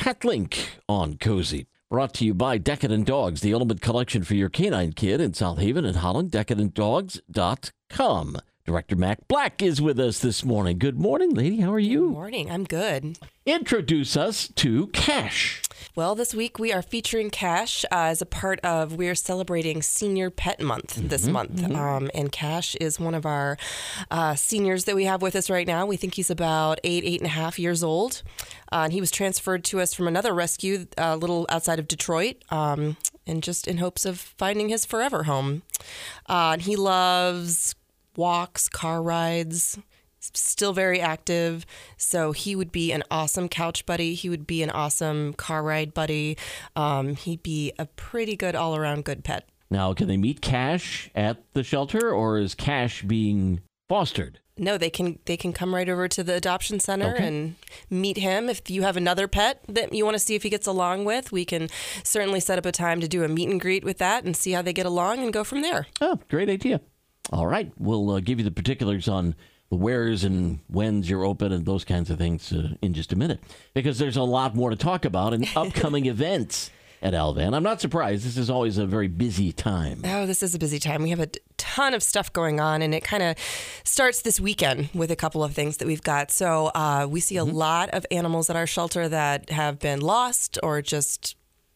PetLink on Cozy. Brought to you by Decadent Dogs, the ultimate collection for your canine kid in South Haven and Holland, decadentdogs.com. Director Mac Black is with us this morning. Good morning, lady. How are you? Good morning. I'm good. Introduce us to Cash. Well, this week we are featuring Cash as a part of, we're celebrating Senior Pet Month this month. And Cash is one of our seniors that we have with us right now. We think he's about 8.5 years old. And he was transferred to us from another rescue a little outside of Detroit, and just in hopes of finding his forever home. And he loves walks, car rides, still very active. So he would be an awesome couch buddy. He would be an awesome car ride buddy. He'd be a pretty good all-around good pet. Now, can they meet Cash at the shelter, or is Cash being fostered? No, they can come right over to the adoption center and meet him. If you have another pet that you want to see if he gets along with, we can certainly set up a time to do a meet and greet with that and see how they get along and go from there. Oh, great idea. All right. We'll give you the particulars on the wheres and whens you're open and those kinds of things in just a minute, because there's a lot more to talk about in upcoming events at Alvan. I'm not surprised. This is always a very busy time. Oh, this is a busy time. We have a ton of stuff going on, and it kind of starts this weekend with a couple of things that we've got. So we see a lot of animals at our shelter that have been lost or just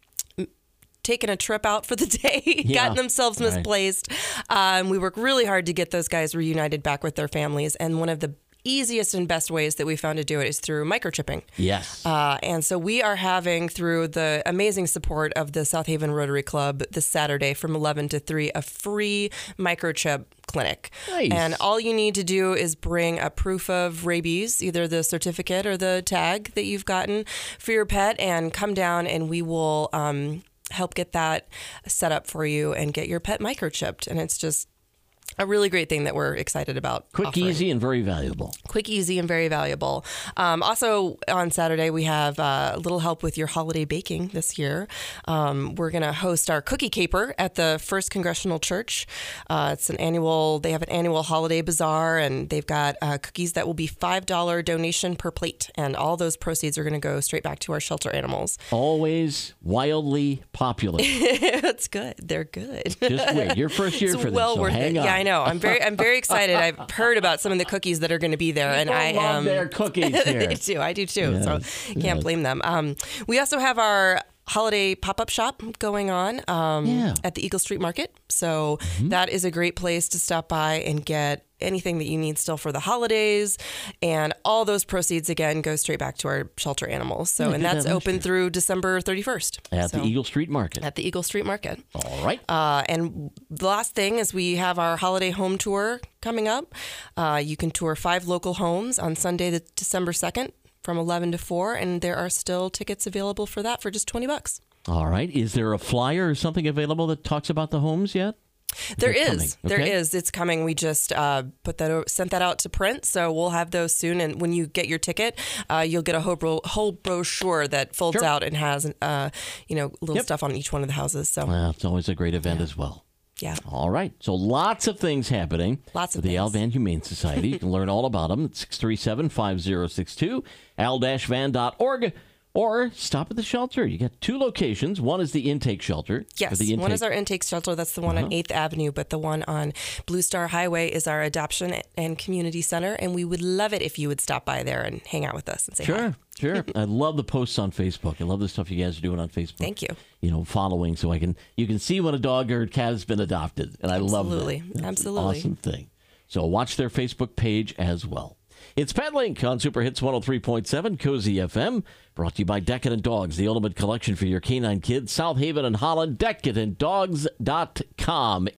taken a trip out for the day, gotten themselves misplaced. We work really hard to get those guys reunited back with their families. And one of the easiest and best ways that we found to do it is through microchipping. Yes. And so we are having, through the amazing support of the South Haven Rotary Club, this Saturday from 11 to 3, a free microchip clinic. Nice. And all you need to do is bring a proof of rabies, either the certificate or the tag that you've gotten for your pet, and come down and we will help get that set up for you and get your pet microchipped. And it's just a really great thing that we're excited about. Quick, offering. easy, and very valuable. Quick, easy, and very valuable. Also, on Saturday, we have a little help with your holiday baking this year. We're going to host our cookie caper at the First Congressional Church. It's they have an annual holiday bazaar, and they've got cookies that will be $5 donation per plate. And all those proceeds are going to go straight back to our shelter animals. Always wildly popular. That's good. They're good. Just wait. Your first year for this, well so worth hang it. on. Yeah, I know. I'm very excited. I've heard about some of the cookies that are going to be there, and I love their cookies here. They do. I do too. Yes, So can't blame them. We also have our holiday pop-up shop going on at the Eagle Street Market. So that is a great place to stop by and get anything that you need still for the holidays. And all those proceeds, again, go straight back to our shelter animals. So, and that's open through December 31st. At the Eagle Street Market. At the Eagle Street Market. All right. And the last thing is we have our holiday home tour coming up. You can tour 5 local homes on Sunday, December 2nd. From 11 to 4, and there are still tickets available for that for just $20. All right. Is there a flyer or something available that talks about the homes yet? There is. There is. It's coming. We just sent that out to print, so we'll have those soon. And when you get your ticket, you'll get a whole brochure that folds out and has little stuff on each one of the houses. So it's always a great event as well. Yeah. All right. So lots of things happening. Lots of the things. Alvan Humane Society. You can learn all about them at 637-5062, al-van.org, or stop at the shelter. You got 2 locations. One is the intake shelter. Yes, one is our intake shelter. That's the one on 8th Avenue, but the one on Blue Star Highway is our adoption and community center, and we would love it if you would stop by there and hang out with us and say hi. Sure. I love the posts on Facebook. I love the stuff you guys are doing on Facebook. Thank you. Following so you can see when a dog or a cat has been adopted. And I love that. That's an awesome thing. So watch their Facebook page as well. It's PetLink on Super Hits 103.7 Cozy FM. Brought to you by Decadent Dogs, the ultimate collection for your canine kids. South Haven and Holland, decadentdogs.com.